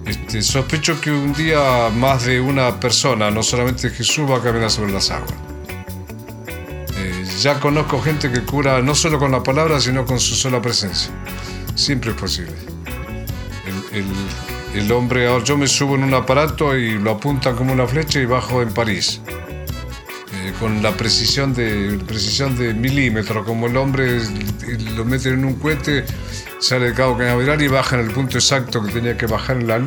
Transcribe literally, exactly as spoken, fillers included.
Este, sospecho que un día más de una persona, no solamente Jesús, va a caminar sobre las aguas. Eh, ya conozco gente que cura no solo con la palabra, sino con su sola presencia. Siempre es posible. El, el, el hombre, ahora yo me subo en un aparato y lo apuntan como una flecha y bajo en París. Eh, con la precisión de, precisión de milímetros, como el hombre lo mete en un cohete, sale de Cabo Cañaveral y baja en el punto exacto que tenía que bajar en la luz.